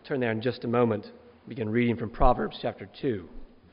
We'll turn there in just a moment. Begin reading from Proverbs chapter 2.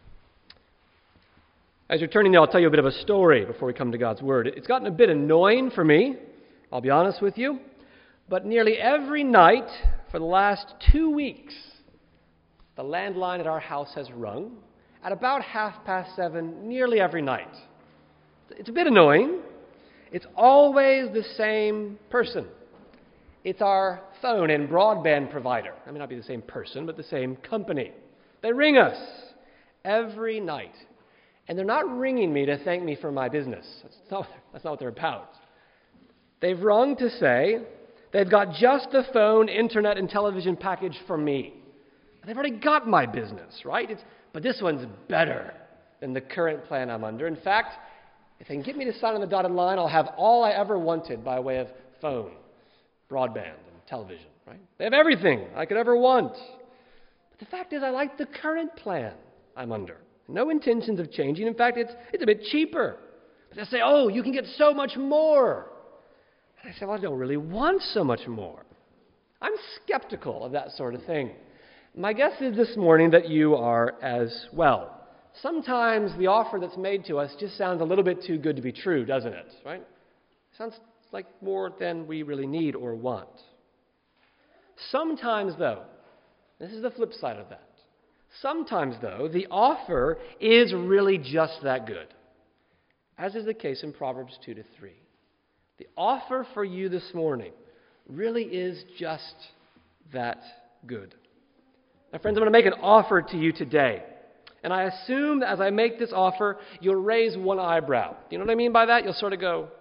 As you're turning there, I'll tell you a bit of a story before we come to God's Word. It's gotten a bit annoying for me, I'll be honest with you, but nearly every night for the last 2 weeks, the landline at our house has rung at about 7:30 nearly every night. It's a bit annoying. It's always the same person. It's our phone and broadband provider. I may not be the same person, but the same company. They ring us every night. And they're not ringing me to thank me for my business. That's not what they're about. They've rung to say they've got just the phone, internet, and television package for me. They've already got my business, right? But this one's better than the current plan I'm under. In fact, if they can get me to sign on the dotted line, I'll have all I ever wanted by way of phone, broadband, and television, right? They have everything I could ever want. But the fact is, I like the current plan I'm under. No intentions of changing. In fact, it's a bit cheaper. But they say, oh, you can get so much more. And I say, well, I don't really want so much more. I'm skeptical of that sort of thing. My guess is this morning that you are as well. Sometimes the offer that's made to us just sounds a little bit too good to be true, doesn't it? Right? Sounds like more than we really need or want. Sometimes, though, this is the flip side of that. Sometimes, though, the offer is really just that good, as is the case in Proverbs 2-3. The offer for you this morning really is just that good. Now, friends, I'm going to make an offer to you today, and I assume that as I make this offer, you'll raise one eyebrow. You know what I mean by that? You'll sort of go,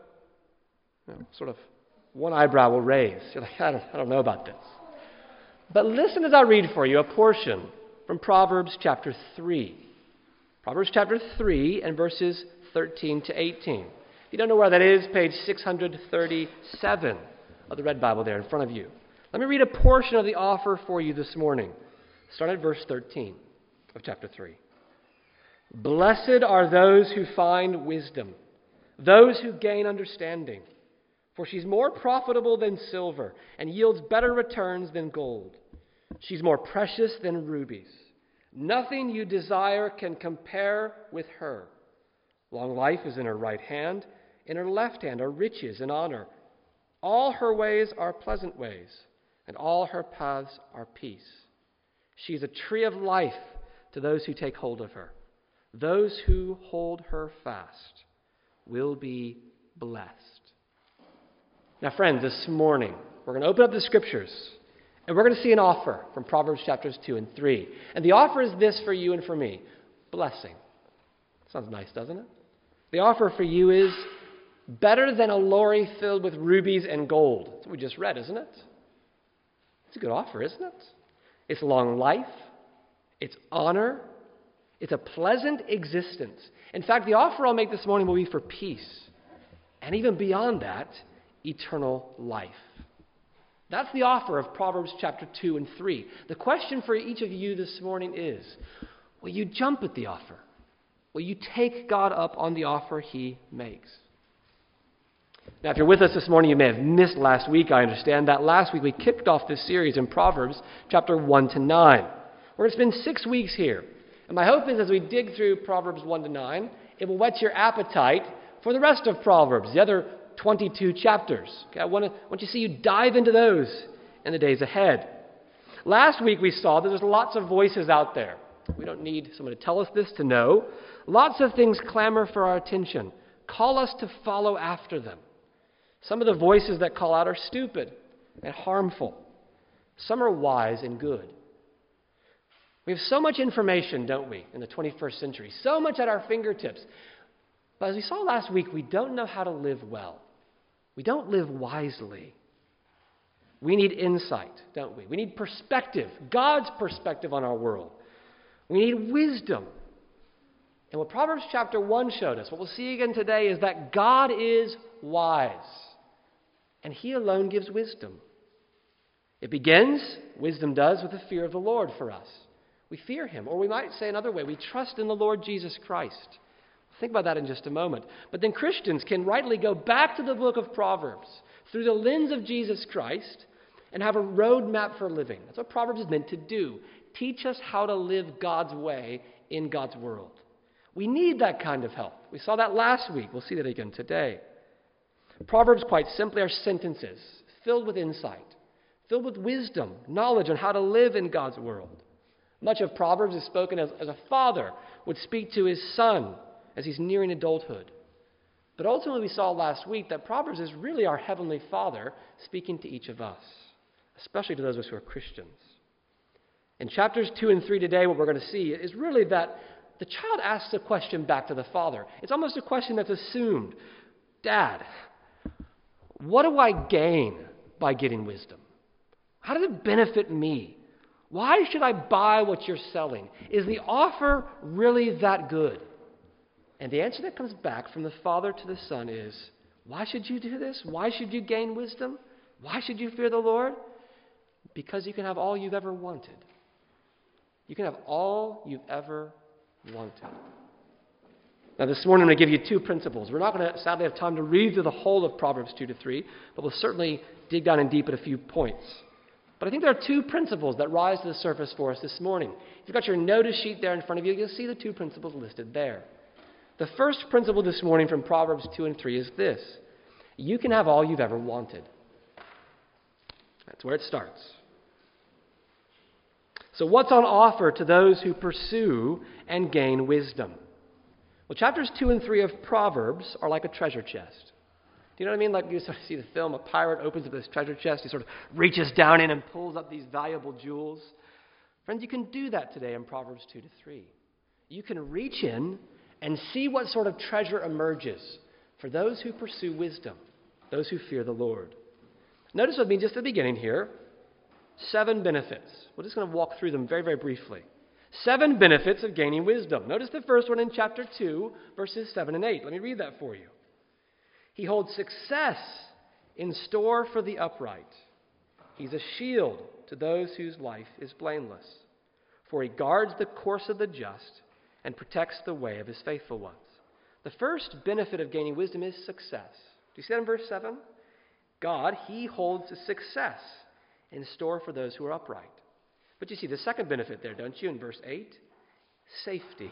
one eyebrow will raise. You're like, I don't know about this. But listen as I read for you a portion from Proverbs chapter 3. Proverbs chapter 3 and verses 13 to 18. If you don't know where that is, page 637 of the Red Bible there in front of you. Let me read a portion of the offer for you this morning. Start at verse 13 of chapter 3. Blessed are those who find wisdom, those who gain understanding. For she's more profitable than silver and yields better returns than gold. She's more precious than rubies. Nothing you desire can compare with her. Long life is in her right hand. In her left hand are riches and honor. All her ways are pleasant ways, and all her paths are peace. She is a tree of life to those who take hold of her. Those who hold her fast will be blessed. Now, friends, this morning, we're going to open up the Scriptures, and we're going to see an offer from Proverbs chapters 2 and 3. And the offer is this for you and for me: blessing. Sounds nice, doesn't it? The offer for you is better than a lorry filled with rubies and gold. That's what we just read, isn't it? It's a good offer, isn't it? It's long life. It's honor. It's a pleasant existence. In fact, the offer I'll make this morning will be for peace. And even beyond that, eternal life. That's the offer of Proverbs chapter 2 and 3. The question for each of you this morning is, will you jump at the offer? Will you take God up on the offer He makes? Now, if you're with us this morning, you may have missed last week. I understand that. Last week we kicked off this series in Proverbs chapter 1 to 9. We're going to spend 6 weeks here. And my hope is as we dig through Proverbs 1 to 9, it will whet your appetite for the rest of Proverbs, the other 22 chapters. Okay, I want you to see you dive into those in the days ahead. Last week we saw that there's lots of voices out there. We don't need someone to tell us this to know. Lots of things clamor for our attention, call us to follow after them. Some of the voices that call out are stupid and harmful. Some are wise and good. We have so much information, don't we, in the 21st century? So much at our fingertips. But as we saw last week, we don't know how to live well. We don't live wisely. We need insight, don't we? We need perspective, God's perspective on our world. We need wisdom. And what Proverbs chapter 1 showed us, what we'll see again today, is that God is wise. And He alone gives wisdom. It begins, wisdom does, with the fear of the Lord for us. We fear Him. Or we might say another way, we trust in the Lord Jesus Christ. Think about that in just a moment. But then Christians can rightly go back to the book of Proverbs through the lens of Jesus Christ and have a roadmap for living. That's what Proverbs is meant to do. Teach us how to live God's way in God's world. We need that kind of help. We saw that last week. We'll see that again today. Proverbs, quite simply, are sentences filled with insight, filled with wisdom, knowledge on how to live in God's world. Much of Proverbs is spoken as a father would speak to his son as he's nearing adulthood. But ultimately, we saw last week that Proverbs is really our Heavenly Father speaking to each of us, especially to those of us who are Christians. In chapters 2 and 3 today, what we're going to see is really that the child asks a question back to the father. It's almost a question that's assumed. Dad, what do I gain by getting wisdom? How does it benefit me? Why should I buy what you're selling? Is the offer really that good? And the answer that comes back from the father to the son is, why should you do this? Why should you gain wisdom? Why should you fear the Lord? Because you can have all you've ever wanted. You can have all you've ever wanted. Now this morning I'm going to give you two principles. We're not going to sadly have time to read through the whole of Proverbs 2 to 3, but we'll certainly dig down in deep at a few points. But I think there are two principles that rise to the surface for us this morning. If you've got your notice sheet there in front of you, you'll see the two principles listed there. The first principle this morning from Proverbs 2 and 3 is this: you can have all you've ever wanted. That's where it starts. So what's on offer to those who pursue and gain wisdom? Well, chapters 2 and 3 of Proverbs are like a treasure chest. Do you know what I mean? Like you sort of see the film, a pirate opens up this treasure chest, he sort of reaches down in and pulls up these valuable jewels. Friends, you can do that today in Proverbs 2 to 3. You can reach in and see what sort of treasure emerges for those who pursue wisdom, those who fear the Lord. Notice with me just at the beginning here, 7 benefits. We're just going to walk through them very, very briefly. 7 benefits of gaining wisdom. Notice the first one in chapter 2, verses 7 and 8. Let me read that for you. He holds success in store for the upright. He's a shield to those whose life is blameless. For he guards the course of the just and protects the way of his faithful ones. The first benefit of gaining wisdom is success. Do you see that in verse 7? God, he holds success in store for those who are upright. But you see the second benefit there, don't you, in verse 8? Safety.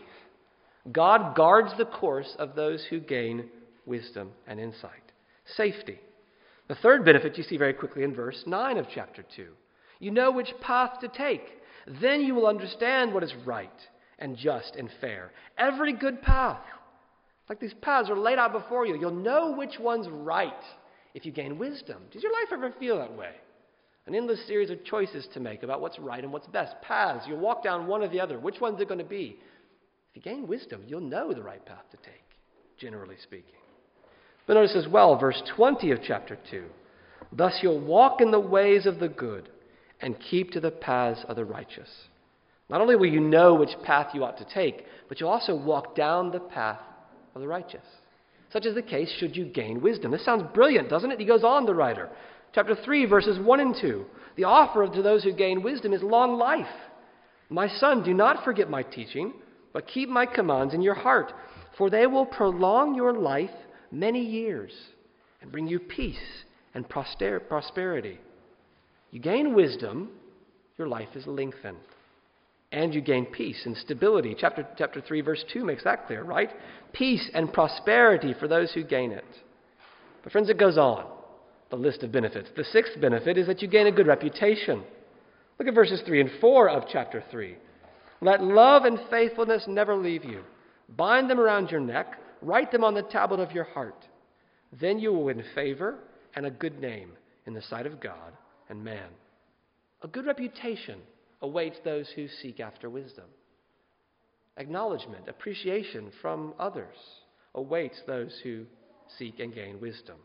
God guards the course of those who gain wisdom and insight. Safety. The third benefit you see very quickly in verse 9 of chapter 2. You know which path to take. Then you will understand what is right and just and fair. Every good path. Like these paths are laid out before you. You'll know which one's right if you gain wisdom. Does your life ever feel that way? An endless series of choices to make about what's right and what's best. Paths. You'll walk down one or the other. Which one's it going to be? If you gain wisdom, you'll know the right path to take, generally speaking. But notice as well, verse 20 of chapter 2. Thus you'll walk in the ways of the good and keep to the paths of the righteous. Not only will you know which path you ought to take, but you'll also walk down the path of the righteous. Such is the case should you gain wisdom. This sounds brilliant, doesn't it? He goes on, the writer. Chapter 3, verses 1 and 2. The offer to those who gain wisdom is long life. My son, do not forget my teaching, but keep my commands in your heart, for they will prolong your life many years and bring you peace and prosperity. You gain wisdom, your life is lengthened. And you gain peace and stability. Chapter 3, verse 2 makes that clear, right? Peace and prosperity for those who gain it. But friends, it goes on, the list of benefits. The sixth benefit is that you gain a good reputation. Look at verses 3 and 4 of chapter 3. Let love and faithfulness never leave you. Bind them around your neck. Write them on the tablet of your heart. Then you will win favor and a good name in the sight of God and man. A good reputation awaits those who seek after wisdom. Acknowledgement, appreciation from others awaits those who seek and gain wisdom.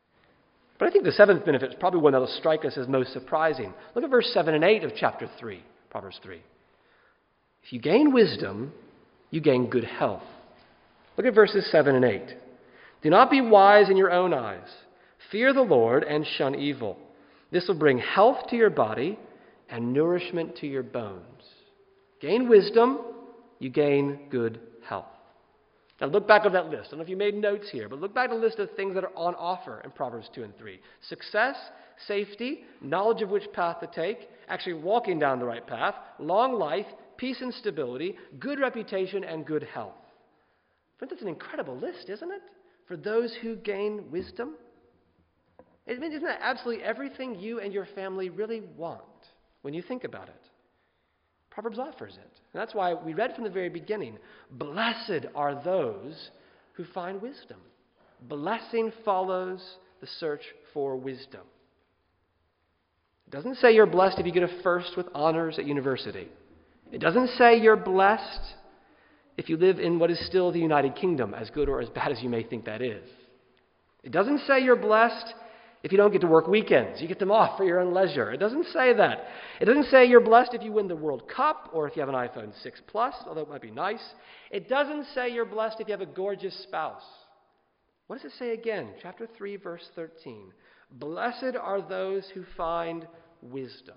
But I think the seventh benefit is probably one that will strike us as most surprising. Look at verse 7 and 8 of chapter 3, Proverbs 3. If you gain wisdom, you gain good health. Look at verses 7 and 8. Do not be wise in your own eyes. Fear the Lord and shun evil. This will bring health to your body and nourishment to your bones. Gain wisdom, you gain good health. Now look back at that list. I don't know if you made notes here, but look back at the list of things that are on offer in Proverbs 2 and 3. Success, safety, knowledge of which path to take, actually walking down the right path, long life, peace and stability, good reputation, and good health. Friends, that's an incredible list, isn't it? For those who gain wisdom. Isn't that absolutely everything you and your family really want when you think about it? Proverbs offers it. And that's why we read from the very beginning, blessed are those who find wisdom. Blessing follows the search for wisdom. It doesn't say you're blessed if you get a first with honors at university. It doesn't say you're blessed if you live in what is still the United Kingdom, as good or as bad as you may think that is. It doesn't say you're blessed if you don't get to work weekends. You get them off for your own leisure. It doesn't say that. It doesn't say you're blessed if you win the World Cup or if you have an iPhone 6 Plus, although it might be nice. It doesn't say you're blessed if you have a gorgeous spouse. What does it say again? Chapter 3, verse 13. Blessed are those who find wisdom.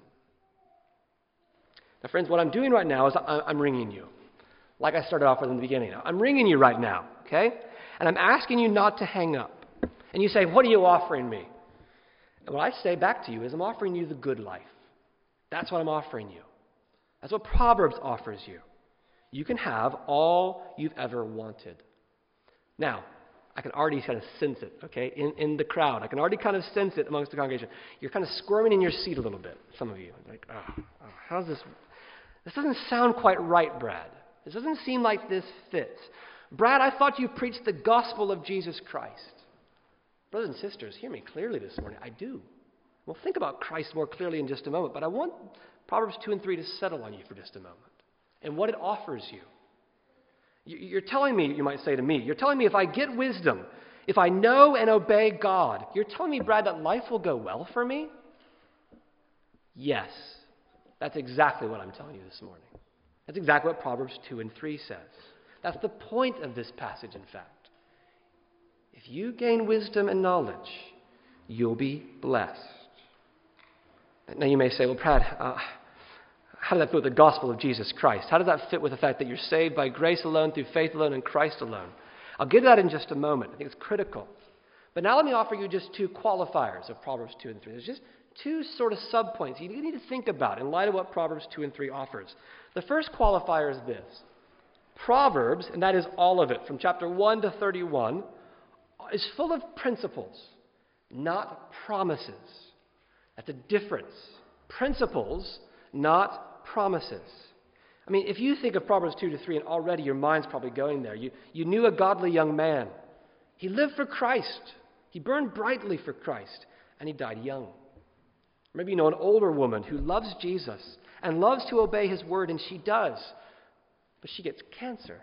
Now, friends, what I'm doing right now is I'm ringing you. Like I started off with in the beginning. I'm ringing you right now, okay? And I'm asking you not to hang up. And you say, what are you offering me? And what I say back to you is I'm offering you the good life. That's what I'm offering you. That's what Proverbs offers you. You can have all you've ever wanted. Now, I can already kind of sense it, okay, in the crowd. I can already kind of sense it amongst the congregation. You're kind of squirming in your seat a little bit, some of you. Like, how's this? This doesn't sound quite right, Brad. This doesn't seem like this fits. Brad, I thought you preached the gospel of Jesus Christ. Brothers and sisters, hear me clearly this morning. I do. We'll think about Christ more clearly in just a moment, but I want Proverbs 2 and 3 to settle on you for just a moment and what it offers you. You're telling me, you might say to me, you're telling me if I get wisdom, if I know and obey God, you're telling me, Brad, that life will go well for me? Yes. That's exactly what I'm telling you this morning. That's exactly what Proverbs 2 and 3 says. That's the point of this passage, in fact. If you gain wisdom and knowledge, you'll be blessed. Now you may say, well, Brad, how does that fit with the gospel of Jesus Christ? How does that fit with the fact that you're saved by grace alone, through faith alone, in Christ alone? I'll get to that in just a moment. I think it's critical. But now let me offer you just two qualifiers of Proverbs 2 and 3. There's just two sort of subpoints you need to think about in light of what Proverbs 2 and 3 offers. The first qualifier is this. Proverbs, and that is all of it, from chapter 1 to 31, is full of principles, not promises. That's a difference. Principles, not promises. I mean, if you think of Proverbs 2 to 3, and already your mind's probably going there. You knew a godly young man. He lived for Christ. He burned brightly for Christ, and he died young. Maybe you know an older woman who loves Jesus and loves to obey his word, and she does. But she gets cancer.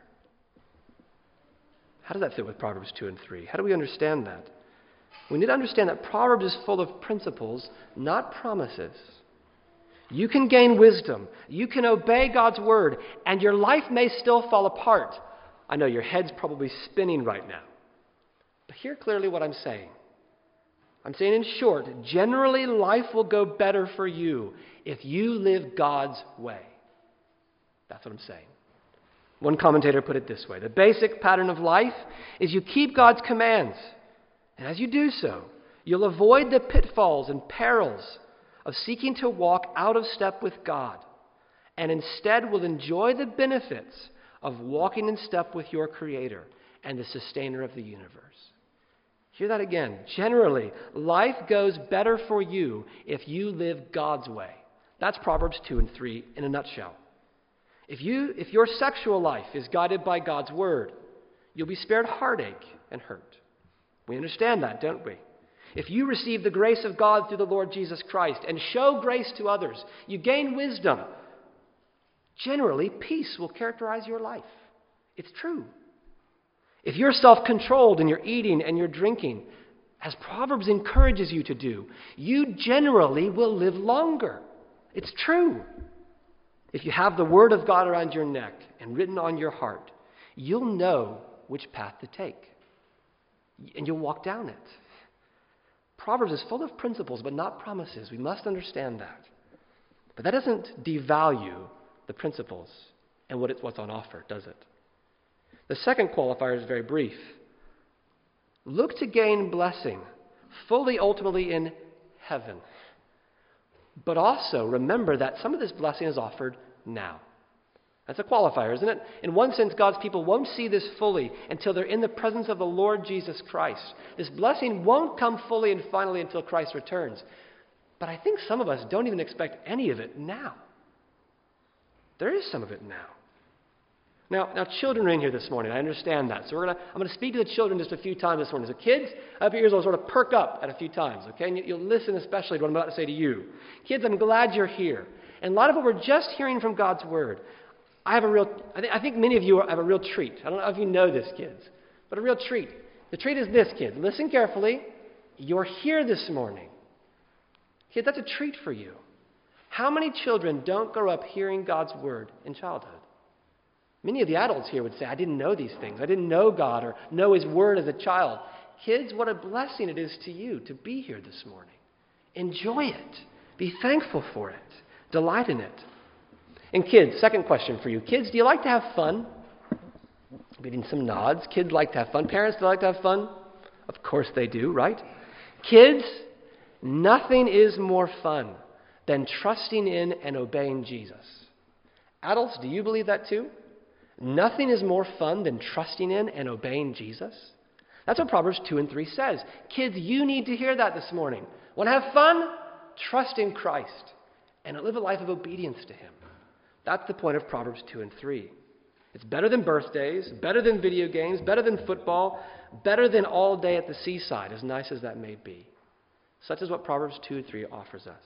How does that fit with Proverbs 2 and 3? How do we understand that? We need to understand that Proverbs is full of principles, not promises. You can gain wisdom. You can obey God's word, and your life may still fall apart. I know your head's probably spinning right now. But hear clearly what I'm saying. I'm saying in short, generally life will go better for you if you live God's way. That's what I'm saying. One commentator put it this way. The basic pattern of life is you keep God's commands. And as you do so, you'll avoid the pitfalls and perils of seeking to walk out of step with God, and instead will enjoy the benefits of walking in step with your Creator and the sustainer of the universe. Hear that again. Generally, life goes better for you if you live God's way. That's Proverbs 2 and 3 in a nutshell. If your sexual life is guided by God's word, you'll be spared heartache and hurt. We understand that, don't we? If you receive the grace of God through the Lord Jesus Christ and show grace to others, you gain wisdom. Generally, peace will characterize your life. It's true. If you're self-controlled in your eating and your drinking, as Proverbs encourages you to do, you generally will live longer. It's true. If you have the word of God around your neck and written on your heart, you'll know which path to take. And you'll walk down it. Proverbs is full of principles, but not promises. We must understand that. But that doesn't devalue the principles and what's on offer, does it? The second qualifier is very brief. Look to gain blessing fully, ultimately in heaven. But also remember that some of this blessing is offered now. That's a qualifier, isn't it? In one sense, God's people won't see this fully until they're in the presence of the Lord Jesus Christ. This blessing won't come fully and finally until Christ returns. But I think some of us don't even expect any of it now. There is some of it now. Now, children are in here this morning. I understand that. So I'm going to speak to the children just a few times this morning. So kids, I hope your ears will sort of perk up at a few times, okay? And you'll listen especially to what I'm about to say to you. Kids, I'm glad you're here. And a lot of what we're just hearing from God's Word, I think many of you have a real treat. I don't know if you know this, kids, but a real treat. The treat is this, kids. Listen carefully. You're here this morning. Kids, that's a treat for you. How many children don't grow up hearing God's Word in childhood? Many of the adults here would say, I didn't know these things. I didn't know God or know His Word as a child. Kids, what a blessing it is to you to be here this morning. Enjoy it. Be thankful for it. Delight in it. And kids, second question for you. Kids, do you like to have fun? I'm getting some nods. Kids like to have fun. Parents, do they like to have fun? Of course they do, right? Kids, nothing is more fun than trusting in and obeying Jesus. Adults, do you believe that too? Nothing is more fun than trusting in and obeying Jesus. That's what Proverbs 2 and 3 says. Kids, you need to hear that this morning. Want to have fun? Trust in Christ and live a life of obedience to Him. That's the point of Proverbs 2 and 3. It's better than birthdays, better than video games, better than football, better than all day at the seaside, as nice as that may be. Such is what Proverbs 2 and 3 offers us.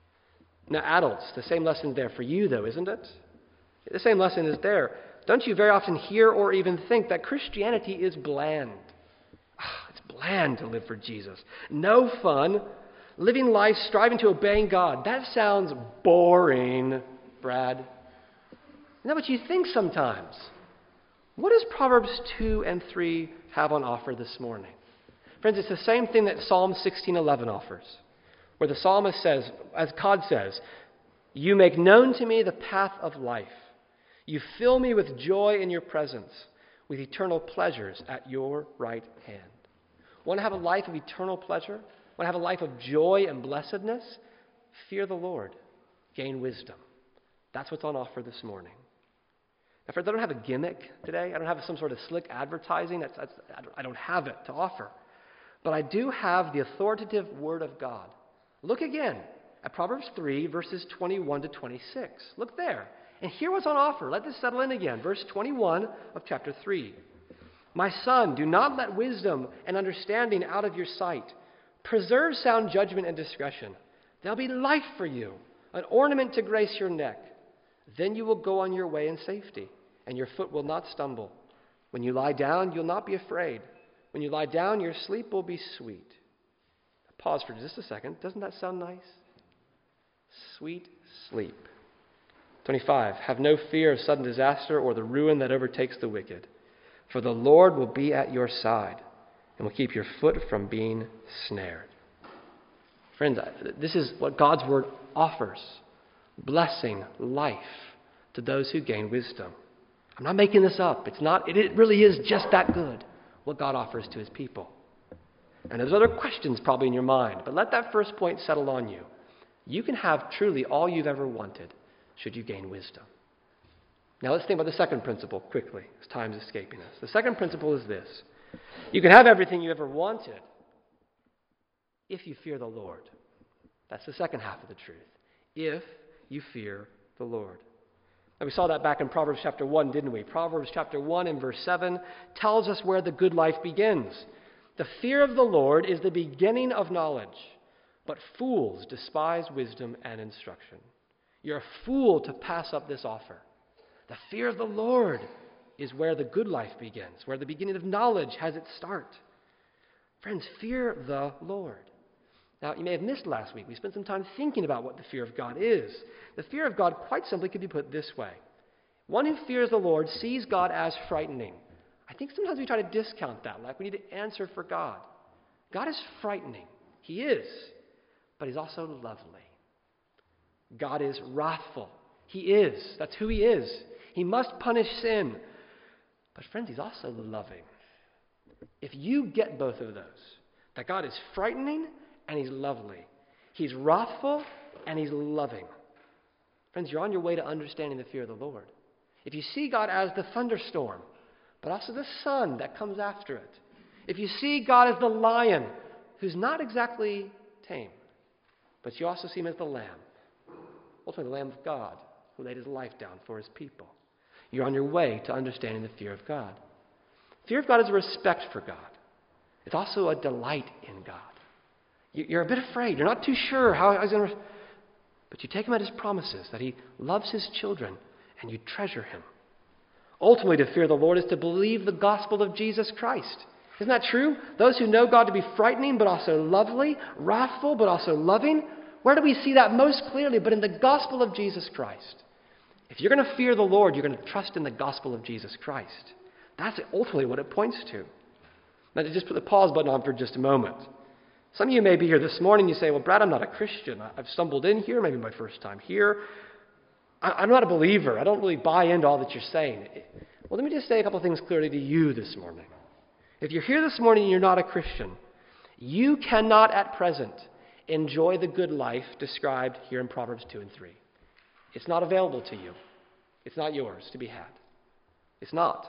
Now, adults, the same lesson there for you, though, isn't it? The same lesson is there. Don't you very often hear or even think that Christianity is bland? It's bland to live for Jesus. No fun. Living life, striving to obeying God. That sounds boring, Brad. Isn't that what you think sometimes? What does Proverbs 2 and 3 have on offer this morning? Friends, it's the same thing that Psalm 16:11 offers, where the psalmist says, as God says, you make known to me the path of life. You fill me with joy in your presence, with eternal pleasures at your right hand. Want to have a life of eternal pleasure? Want to have a life of joy and blessedness? Fear the Lord. Gain wisdom. That's what's on offer this morning. Now, friends, I don't have a gimmick today. I don't have some sort of slick advertising. I don't have it to offer. But I do have the authoritative Word of God. Look again at Proverbs 3, verses 21 to 26. Look there. And hear what's on offer. Let this settle in again. Verse 21 of chapter 3. My son, do not let wisdom and understanding out of your sight. Preserve sound judgment and discretion. They'll be life for you, an ornament to grace your neck. Then you will go on your way in safety, and your foot will not stumble. When you lie down, you'll not be afraid. When you lie down, your sleep will be sweet. Pause for just a second. Doesn't that sound nice? Sweet sleep. 25. Have no fear of sudden disaster or the ruin that overtakes the wicked. For the Lord will be at your side and will keep your foot from being snared. Friends, this is what God's Word offers. Blessing, life to those who gain wisdom. I'm not making this up. It really is just that good, what God offers to His people. And there's other questions probably in your mind, but let that first point settle on you. You can have truly all you've ever wanted should you gain wisdom. Now let's think about the second principle quickly, as time's escaping us. The second principle is this. You can have everything you ever wanted if you fear the Lord. That's the second half of the truth. If you fear the Lord. And we saw that back in Proverbs chapter 1, didn't we? Proverbs chapter 1 and verse 7 tells us where the good life begins. The fear of the Lord is the beginning of knowledge, but fools despise wisdom and instruction. You're a fool to pass up this offer. The fear of the Lord is where the good life begins, where the beginning of knowledge has its start. Friends, fear the Lord. Now, you may have missed last week. We spent some time thinking about what the fear of God is. The fear of God quite simply could be put this way. One who fears the Lord sees God as frightening. I think sometimes we try to discount that, like we need to answer for God. God is frightening. He is, but He's also lovely. God is wrathful. He is. That's who He is. He must punish sin. But friends, He's also loving. If you get both of those, that God is frightening and He's lovely, He's wrathful, and He's loving. Friends, you're on your way to understanding the fear of the Lord. If you see God as the thunderstorm, but also the sun that comes after it. If you see God as the lion, who's not exactly tame, but you also see Him as the lamb, ultimately the Lamb of God, who laid His life down for His people. You're on your way to understanding the fear of God. Fear of God is a respect for God. It's also a delight in God. You're a bit afraid. You're not too sure how He's going to... But you take Him at His promises, that He loves His children, and you treasure Him. Ultimately, to fear the Lord is to believe the gospel of Jesus Christ. Isn't that true? Those who know God to be frightening, but also lovely, wrathful, but also loving. Where do we see that most clearly? But in the gospel of Jesus Christ. If you're going to fear the Lord, you're going to trust in the gospel of Jesus Christ. That's ultimately what it points to. Now, to just put the pause button on for just a moment. Some of you may be here this morning, you say, well, Brad, I'm not a Christian. I've stumbled in here, maybe my first time here. I'm not a believer. I don't really buy into all that you're saying. Well, let me just say a couple of things clearly to you this morning. If you're here this morning and you're not a Christian, you cannot at present enjoy the good life described here in Proverbs 2 and 3. It's not available to you. It's not yours to be had. It's not.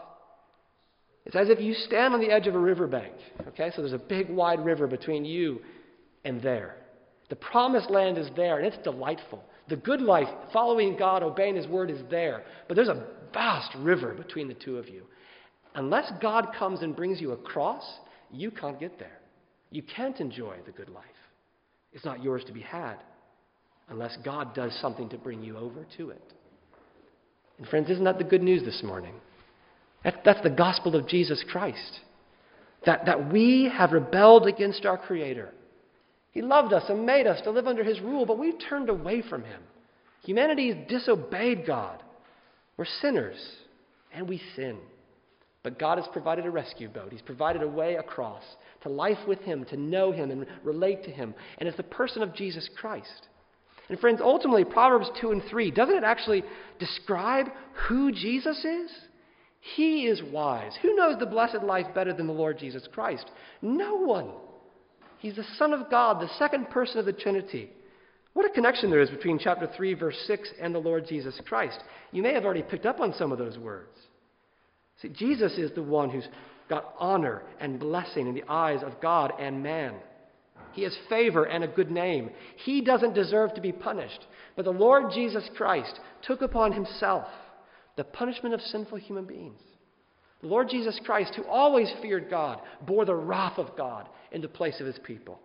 It's as if you stand on the edge of a riverbank. Okay, so there's a big wide river between you and there. The promised land is there, and it's delightful. The good life, following God, obeying His word, is there. But there's a vast river between the two of you. Unless God comes and brings you across, you can't get there. You can't enjoy the good life. It's not yours to be had unless God does something to bring you over to it. And friends, isn't that the good news this morning? That's the gospel of Jesus Christ. That we have rebelled against our Creator. He loved us and made us to live under His rule, but we've turned away from Him. Humanity has disobeyed God. We're sinners, and we sin. But God has provided a rescue boat. He's provided a way across to life with Him, to know Him and relate to Him. And it's the person of Jesus Christ. And friends, ultimately, Proverbs 2 and 3, doesn't it actually describe who Jesus is? He is wise. Who knows the blessed life better than the Lord Jesus Christ? No one. He's the Son of God, the second person of the Trinity. What a connection there is between chapter 3, verse 6 and the Lord Jesus Christ. You may have already picked up on some of those words. See, Jesus is the one who's got honor and blessing in the eyes of God and man. He has favor and a good name. He doesn't deserve to be punished. But the Lord Jesus Christ took upon Himself the punishment of sinful human beings. The Lord Jesus Christ, who always feared God, bore the wrath of God in the place of His people.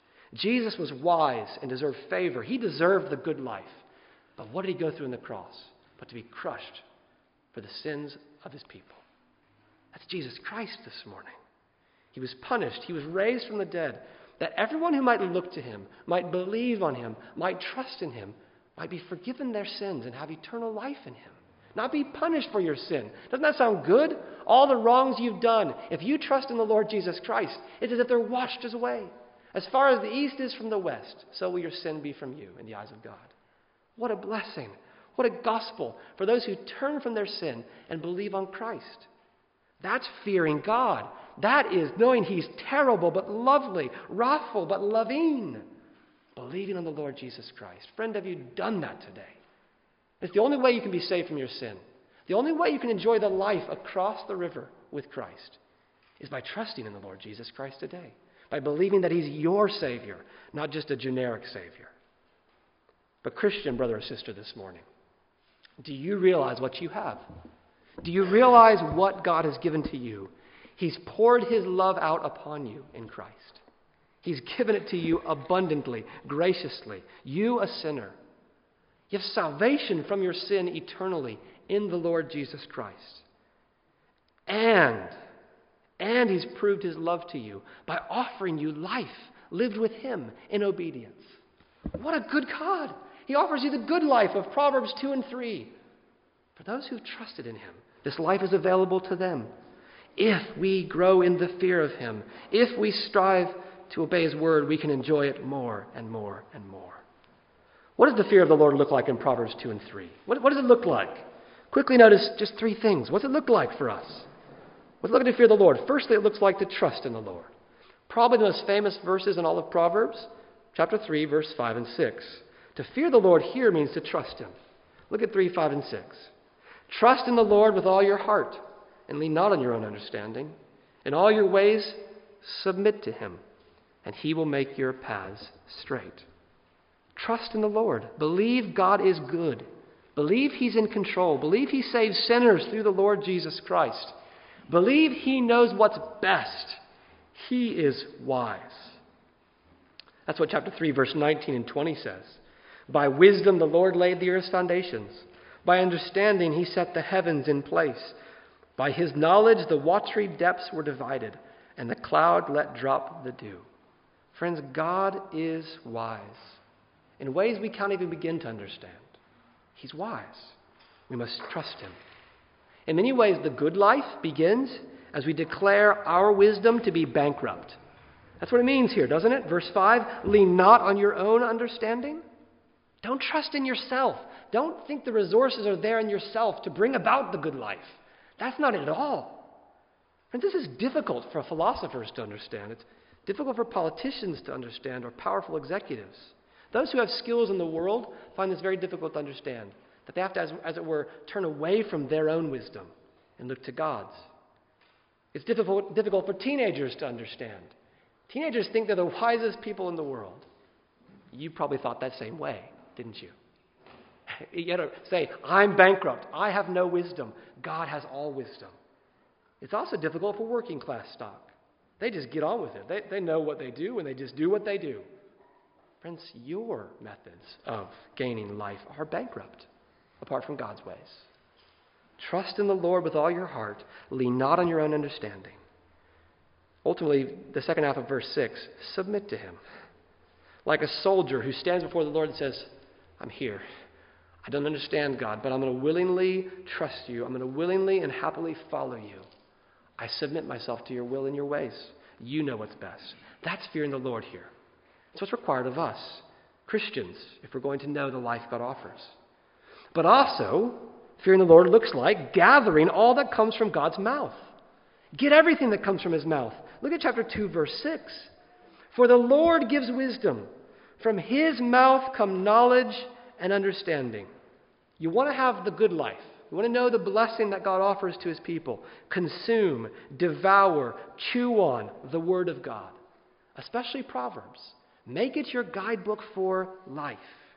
Jesus was wise and deserved favor. He deserved the good life. But what did He go through on the cross? But to be crushed for the sins of His people. That's Jesus Christ this morning. He was punished. He was raised from the dead, that everyone who might look to Him, might believe on Him, might trust in Him, might be forgiven their sins and have eternal life in Him. Not be punished for your sin. Doesn't that sound good? All the wrongs you've done, if you trust in the Lord Jesus Christ, it's as if they're washed away. As far as the east is from the west, so will your sin be from you in the eyes of God. What a blessing. What a gospel for those who turn from their sin and believe on Christ. That's fearing God. That is knowing He's terrible but lovely, wrathful but loving. Believing on the Lord Jesus Christ. Friend, have you done that today? It's the only way you can be saved from your sin. The only way you can enjoy the life across the river with Christ is by trusting in the Lord Jesus Christ today. By believing that He's your Savior, not just a generic Savior. But Christian brother or sister this morning, do you realize what you have? Do you realize what God has given to you? He's poured His love out upon you in Christ. He's given it to you abundantly, graciously. You, a sinner. You have salvation from your sin eternally in the Lord Jesus Christ. And He's proved His love to you by offering you life lived with Him in obedience. What a good God! He offers you the good life of Proverbs 2 and 3. For those who've trusted in Him, this life is available to them. If we grow in the fear of Him, if we strive to obey His word, we can enjoy it more and more and more. What does the fear of the Lord look like in Proverbs 2 and 3? What does it look like? Quickly notice just three things. What does it look like for us? Let's look at the fear of the Lord. Firstly, it looks like to trust in the Lord. Probably the most famous verses in all of Proverbs, Chapter 3, verse 5 and 6. To fear the Lord here means to trust him. Look at 3, 5, and 6. Trust in the Lord with all your heart, and lean not on your own understanding. In all your ways, submit to him, and he will make your paths straight. Trust in the Lord. Believe God is good. Believe he's in control. Believe he saves sinners through the Lord Jesus Christ. Believe he knows what's best. He is wise. That's what chapter 3, verse 19 and 20 says. By wisdom the Lord laid the earth's foundations. By understanding he set the heavens in place. By his knowledge the watery depths were divided, and the cloud let drop the dew. Friends, God is wise in ways we can't even begin to understand. He's wise. We must trust him. In many ways, the good life begins as we declare our wisdom to be bankrupt. That's what it means here, doesn't it? Verse 5, lean not on your own understanding. Don't trust in yourself. Don't think the resources are there in yourself to bring about the good life. That's not it at all. And this is difficult for philosophers to understand. It's difficult for politicians to understand or powerful executives. Those who have skills in the world find this very difficult to understand, that they have to, as it were, turn away from their own wisdom and look to God's. It's difficult for teenagers to understand. Teenagers think they're the wisest people in the world. You probably thought that same way, didn't you? You got to say, I'm bankrupt. I have no wisdom. God has all wisdom. It's also difficult for working class stock. They just get on with it. They know what they do, and they just do what they do. Friends, your methods of gaining life are bankrupt apart from God's ways. Trust in the Lord with all your heart. Lean not on your own understanding. Ultimately, the second half of verse 6, submit to him. Like a soldier who stands before the Lord and says, I'm here. I don't understand, God, but I'm going to willingly trust you. I'm going to willingly and happily follow you. I submit myself to your will and your ways. You know what's best. That's fearing the Lord here. It's what's required of us, Christians, if we're going to know the life God offers. But also, fearing the Lord looks like gathering all that comes from God's mouth. Get everything that comes from his mouth. Look at chapter 2, verse 6. For the Lord gives wisdom. From his mouth come knowledge and understanding. You want to have the good life. You want to know the blessing that God offers to his people. Consume, devour, chew on the word of God, especially Proverbs. Make it your guidebook for life.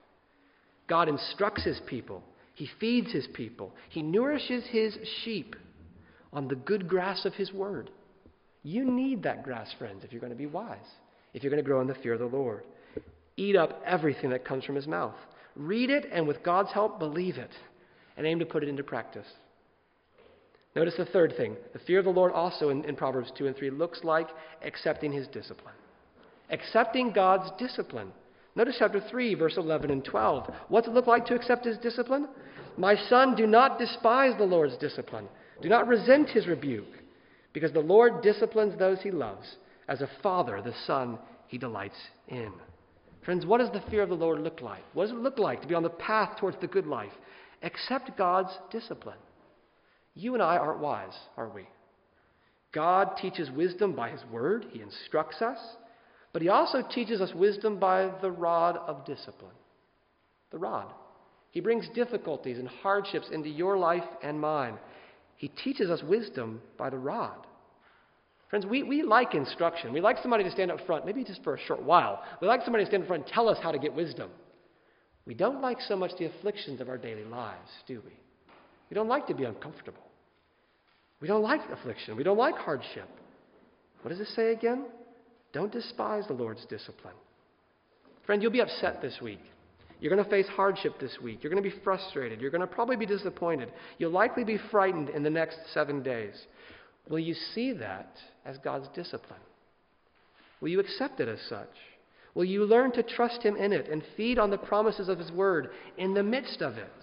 God instructs his people. He feeds his people. He nourishes his sheep on the good grass of his word. You need that grass, friends, if you're going to be wise, if you're going to grow in the fear of the Lord. Eat up everything that comes from his mouth. Read it, and with God's help, believe it, and aim to put it into practice. Notice the third thing. The fear of the Lord also in Proverbs 2 and 3 looks like accepting his discipline. Accepting God's discipline. Notice chapter 3, verse 11 and 12. What's it look like to accept his discipline? My son, do not despise the Lord's discipline. Do not resent his rebuke, because the Lord disciplines those he loves. As a father, the son he delights in. Friends, what does the fear of the Lord look like? What does it look like to be on the path towards the good life? Accept God's discipline. You and I aren't wise, are we? God teaches wisdom by his word. He instructs us. But he also teaches us wisdom by the rod of discipline. The rod. He brings difficulties and hardships into your life and mine. He teaches us wisdom by the rod. Friends, we like instruction. We like somebody to stand up front, maybe just for a short while. We like somebody to stand up front and tell us how to get wisdom. We don't like so much the afflictions of our daily lives, do we? We don't like to be uncomfortable. We don't like affliction. We don't like hardship. What does it say again? Don't despise the Lord's discipline. Friend, you'll be upset this week. You're going to face hardship this week. You're going to be frustrated. You're going to probably be disappointed. You'll likely be frightened in the next 7 days. Will you see that as God's discipline? Will you accept it as such? Will you learn to trust him in it and feed on the promises of his word in the midst of it?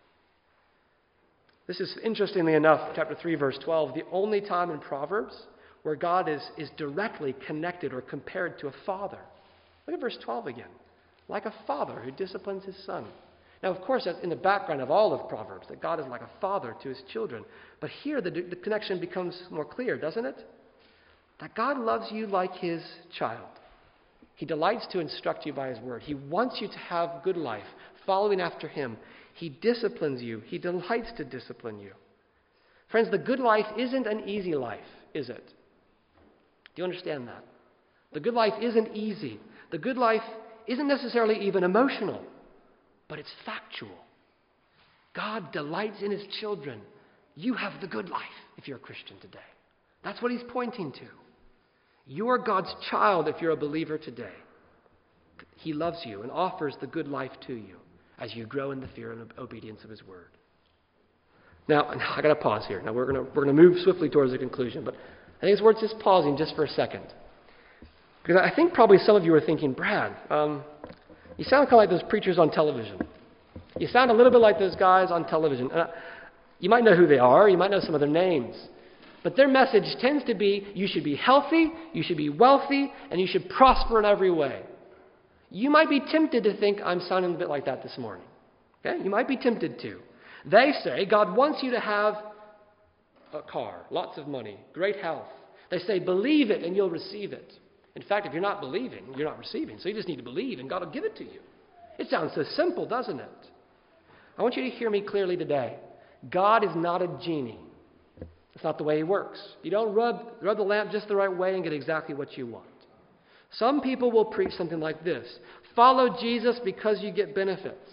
This is, interestingly enough, chapter 3, verse 12, the only time in Proverbs where God is directly connected or compared to a father. Look at verse 12 again. Like a father who disciplines his son. Now, of course, that's in the background of all of Proverbs, that God is like a father to his children. But here the connection becomes more clear, doesn't it? That God loves you like his child. He delights to instruct you by his word. He wants you to have good life, following after him. He disciplines you. He delights to discipline you. Friends, the good life isn't an easy life, is it? Do you understand that? The good life isn't easy. The good life isn't necessarily even emotional, but it's factual. God delights in his children. You have the good life if you're a Christian today. That's what he's pointing to. You're God's child if you're a believer today. He loves you and offers the good life to you as you grow in the fear and obedience of his word. Now, I got to pause here. Now, we're going to move swiftly towards the conclusion, but I think it's worth just pausing just for a second. Because I think probably some of you are thinking, Brad, you sound kind of like those preachers on television. You sound a little bit like those guys on television. You might know who they are. You might know some of their names. But their message tends to be, you should be healthy, you should be wealthy, and you should prosper in every way. You might be tempted to think I'm sounding a bit like that this morning. Okay? You might be tempted to. They say God wants you to have a car, lots of money, great health. They say believe it and you'll receive it. In fact, if you're not believing, you're not receiving. So you just need to believe and God will give it to you. It sounds so simple, doesn't it? I want you to hear me clearly today. God is not a genie. That's not the way he works. You don't rub the lamp just the right way and get exactly what you want. Some people will preach something like this. Follow Jesus because you get benefits.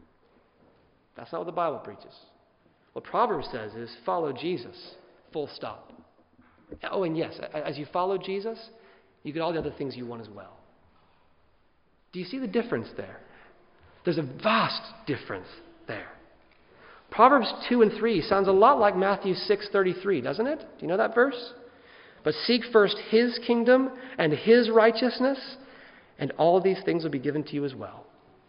That's not what the Bible preaches. What Proverbs says is follow Jesus, full stop. Oh, and yes, as you follow Jesus, you get all the other things you want as well. Do you see the difference there? There's a vast difference there. Proverbs 2 and 3 sounds a lot like Matthew 6:33, doesn't it? Do you know that verse? But seek first his kingdom and his righteousness, and all these things will be given to you as well.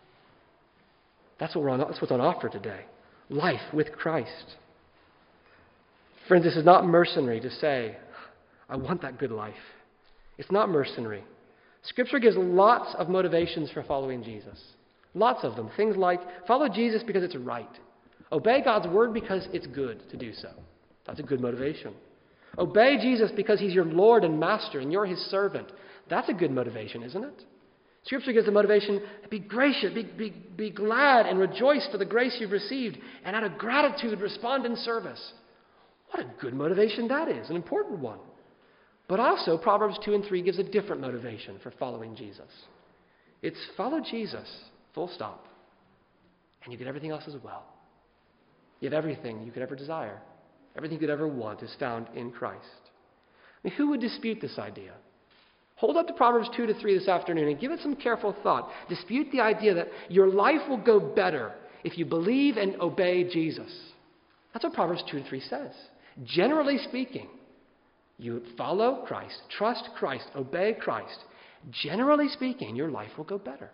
That's what's on offer today. Life with Christ. Friends, this is not mercenary to say, I want that good life. It's not mercenary. Scripture gives lots of motivations for following Jesus. Lots of them. Things like, follow Jesus because it's right. Obey God's word because it's good to do so. That's a good motivation. Obey Jesus because he's your Lord and Master and you're his servant. That's a good motivation, isn't it? Scripture gives the motivation, be gracious, be glad and rejoice for the grace you've received, and out of gratitude respond in service. What a good motivation that is, an important one. But also, Proverbs 2 and 3 gives a different motivation for following Jesus. It's follow Jesus, full stop, and you get everything else as well. You have everything you could ever desire. Everything you could ever want is found in Christ. I mean, who would dispute this idea? Hold up to Proverbs 2 to 3 this afternoon and give it some careful thought. Dispute the idea that your life will go better if you believe and obey Jesus. That's what Proverbs 2 and 3 says. Generally speaking, you follow Christ, trust Christ, obey Christ. Generally speaking, your life will go better.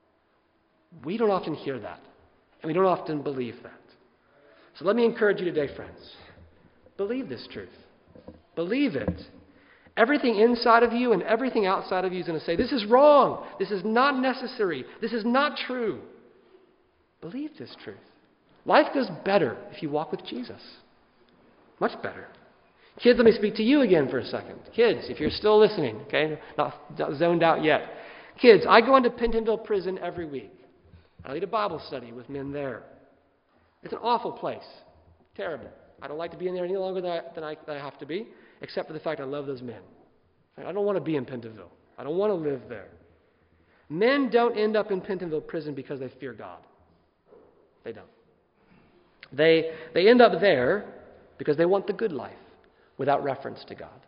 We don't often hear that, and we don't often believe that. So let me encourage you today, friends. Believe this truth. Believe it. Everything inside of you and everything outside of you is going to say, this is wrong. This is not necessary. This is not true. Believe this truth. Life goes better if you walk with Jesus. Much better. Kids, let me speak to you again for a second. Kids, if you're still listening, okay, not zoned out yet. Kids, I go into Pentonville Prison every week. I lead a Bible study with men there. It's an awful place. Terrible. I don't like to be in there any longer than I have to be, except for the fact I love those men. I don't want to be in Pentonville. I don't want to live there. Men don't end up in Pentonville Prison because they fear God. They don't. They end up there because they want the good life without reference to God.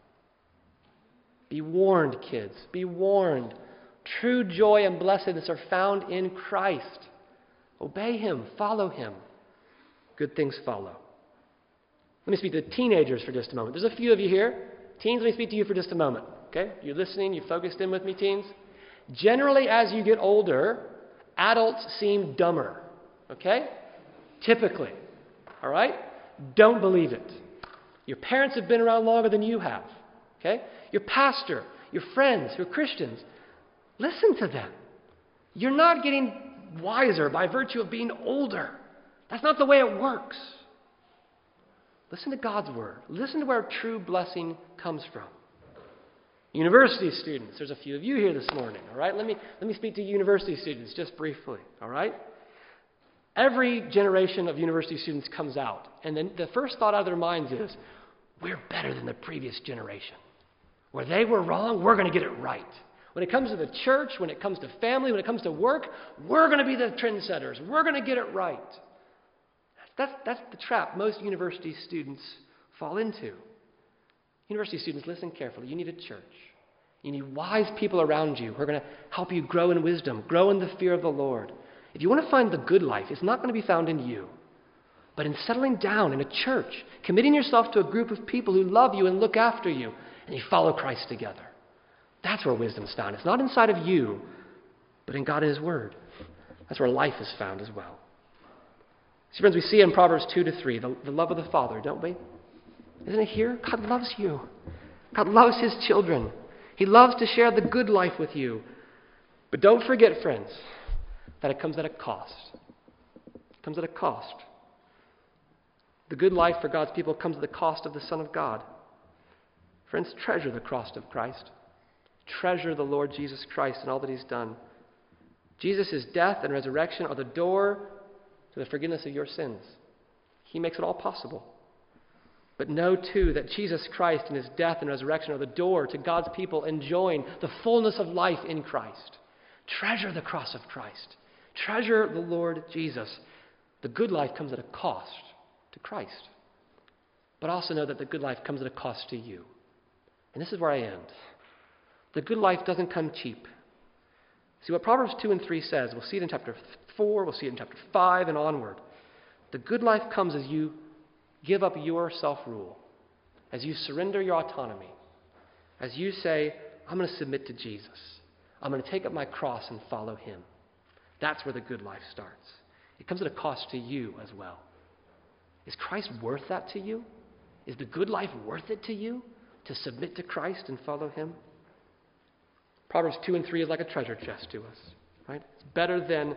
Be warned, kids. Be warned. True joy and blessedness are found in Christ. Obey him. Follow him. Good things follow. Let me speak to teenagers for just a moment. There's a few of you here. Teens, let me speak to you for just a moment. Okay? You're listening. You're focused in with me, teens. Generally, as you get older, adults seem dumber. Okay? Typically. All right? Don't believe it. Your parents have been around longer than you have. Okay? Your pastor, your friends who are Christians, listen to them. You're not getting wiser by virtue of being older. That's not the way it works. Listen to God's word. Listen to where true blessing comes from. University students, there's a few of you here this morning, all right? Let me speak to university students just briefly, all right? Every generation of university students comes out, and then the first thought out of their minds is, we're better than the previous generation. Where they were wrong, we're going to get it right. When it comes to the church, when it comes to family, when it comes to work, we're going to be the trendsetters. We're going to get it right. That's the trap most university students fall into. University students, listen carefully. You need a church. You need wise people around you who are going to help you grow in wisdom, grow in the fear of the Lord. If you want to find the good life, it's not going to be found in you, but in settling down in a church, committing yourself to a group of people who love you and look after you, and you follow Christ together. That's where wisdom is found. It's not inside of you, but in God and His Word. That's where life is found as well. See, friends, we see in Proverbs 2-3, the love of the Father, don't we? Isn't it here? God loves you. God loves His children. He loves to share the good life with you. But don't forget, friends, that it comes at a cost. It comes at a cost. The good life for God's people comes at the cost of the Son of God. Friends, treasure the cross of Christ. Treasure the Lord Jesus Christ and all that He's done. Jesus' death and resurrection are the door to the forgiveness of your sins. He makes it all possible. But know, too, that Jesus Christ and His death and resurrection are the door to God's people enjoying the fullness of life in Christ. Treasure the cross of Christ. Treasure the Lord Jesus. The good life comes at a cost to Christ. But also know that the good life comes at a cost to you. And this is where I end. The good life doesn't come cheap. See, what Proverbs 2 and 3 says, we'll see it in chapter 4, we'll see it in chapter 5 and onward. The good life comes as you give up your self-rule, as you surrender your autonomy, as you say, I'm going to submit to Jesus. I'm going to take up my cross and follow Him. That's where the good life starts. It comes at a cost to you as well. Is Christ worth that to you? Is the good life worth it to you to submit to Christ and follow Him? Proverbs 2 and 3 is like a treasure chest to us, right? It's better than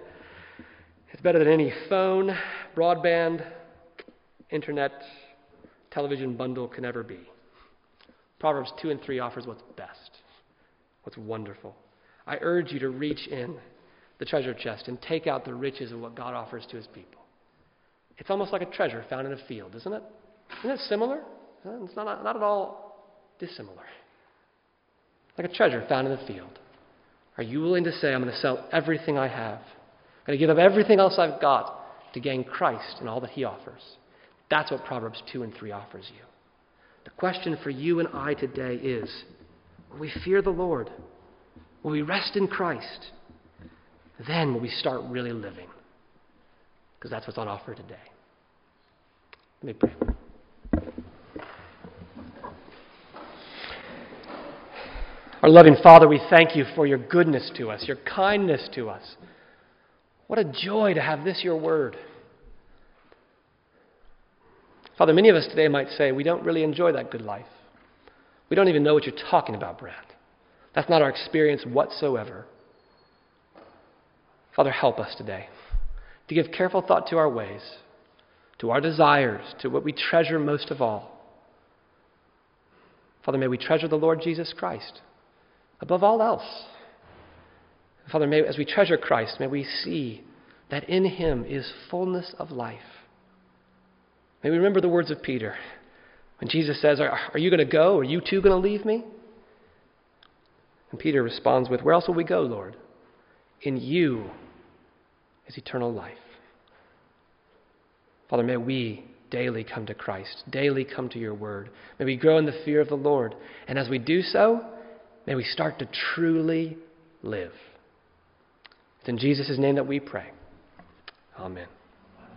any phone, broadband, internet, television bundle can ever be. Proverbs 2 and 3 offers what's best, what's wonderful. I urge you to reach in the treasure chest and take out the riches of what God offers to His people. It's almost like a treasure found in a field, isn't it? Isn't it similar? It's not at all dissimilar. Like a treasure found in the field. Are you willing to say, I'm going to sell everything I have? I'm going to give up everything else I've got to gain Christ and all that He offers? That's what Proverbs 2 and 3 offers you. The question for you and I today is, will we fear the Lord? Will we rest in Christ? Then will we start really living? Because that's what's on offer today. Let me pray. Our loving Father, we thank You for Your goodness to us, Your kindness to us. What a joy to have this, Your word. Father, many of us today might say, we don't really enjoy that good life. We don't even know what you're talking about, Brad. That's not our experience whatsoever. Father, help us today to give careful thought to our ways, to our desires, to what we treasure most of all. Father, may we treasure the Lord Jesus Christ above all else. Father, may, as we treasure Christ, may we see that in Him is fullness of life. May we remember the words of Peter when Jesus says, are you going to go? Are you too going to leave me? And Peter responds with, where else will we go, Lord? In You is eternal life. Father, may we daily come to Christ, daily come to Your word. May we grow in the fear of the Lord. And as we do so, may we start to truly live. It's in Jesus' name that we pray. Amen.